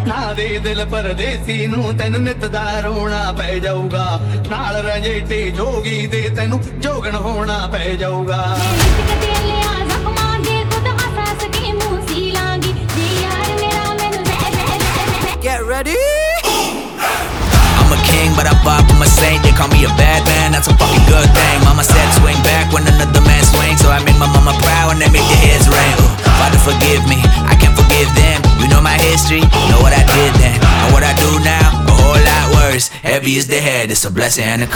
ਨਾ ਦੇ ਦਿਲ ਪਰਦੇਸੀ ਨੂੰ ਤੈਨੂੰ ਨਿਤ ਦਾ ਰੋਣਾ ਪੈ ਜਾਊਗਾ ਨਾਲ ਰੰਜੇਟੇ ਜੋਗੀ ਦੇ ਤੈਨੂੰ ਜੋਗਣ ਹੋਣਾ ਪੈ ਜਾਊਗਾ Get ready. I'm a king, but I pop, I'm a saint. They call me a bad man, that's a fucking good thing. Mama said swing back when another man swings, so I make my mama proud and they make their heads ring. Father forgive me, I can't forgive them. You know my history, know what I did then, and what I do now, a whole lot worse. Heavy is the head, it's a blessing and a